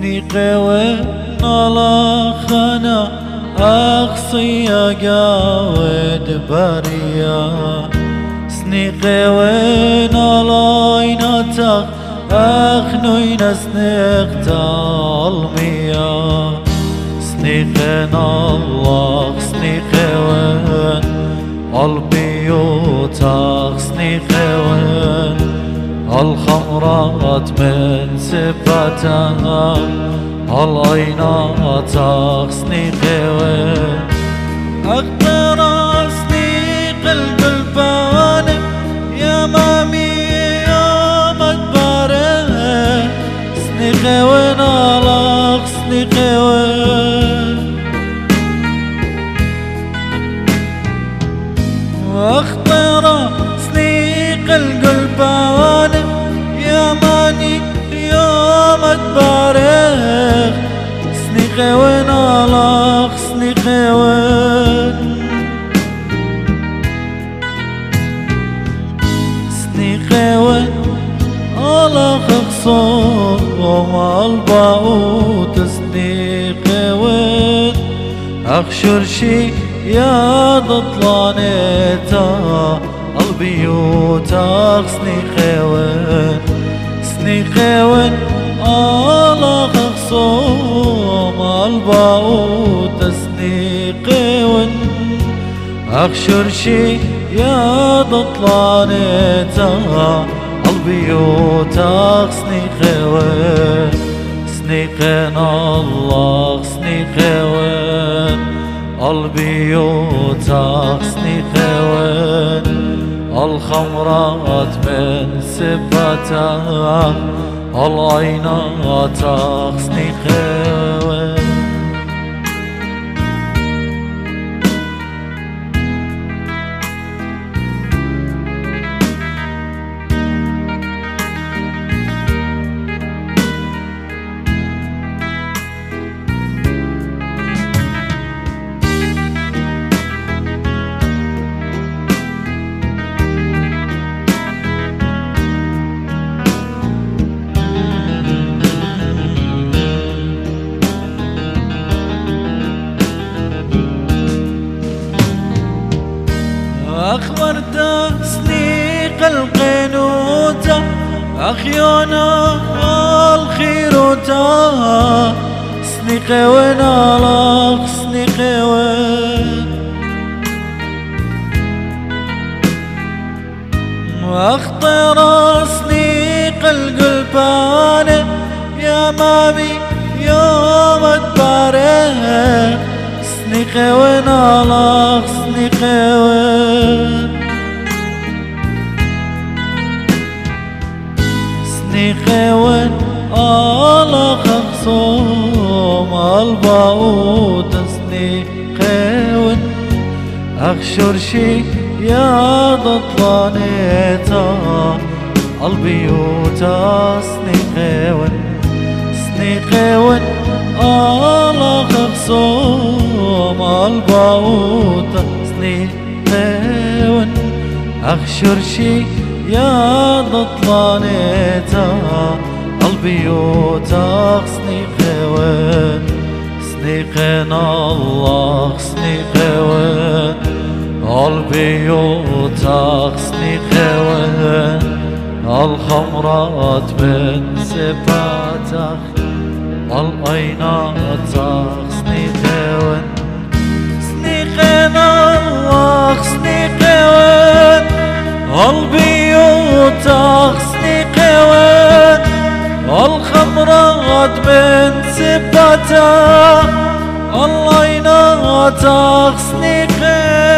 سنيقوين على خنا أخصيا قاود بريا سنيقوين على عيناتك أخنوين سنيق تالميا سنيقين الله سنيقوين البيوتك سنيقوين الخمرات من سبتها العينات سنيقوين أقدر أسنيق القلبان يا مامي يا مدبره سنيقوين على سنيقوين واختار سنيق القلبان يا ماني يا مدبره سنيقوين على سنيقوين سنيقوين على خصوم الباوت سنيقوين أخشر شي يا ضطلانيتا البيوت سنيقوين سنيقوين على خصوم الباوت سنيقوين أخشر شي يا ضطلانيتا البيوت سنيقوين سنيقين الله سنيقوين البيوت سنيقوين الخمرات من سبتها العينات سنيقوين أخبرت سنيق القنوتة أخيونا الخيروتا سنيقوين على سنيقوين واختار سنيق القلبان يا مامي يا مدبره سنيقوين على سنيقوين سنيقوين على خصوم الباوت سنيقوين أخشر شي يا ضطلانيتا البيوت سنيقوين سنيقوين على خصوم الباوت سنيقوين أخشر شي يا ضطلانيتا البيوت سنيقوين سنيقين الله سنيقوين البيوت سنيقوين الخمرات من سباتك العينات سنيقوين سنيقين الله سنيقوين البيوت سنيقوين الخمرات من سباتها العينات سنيقوين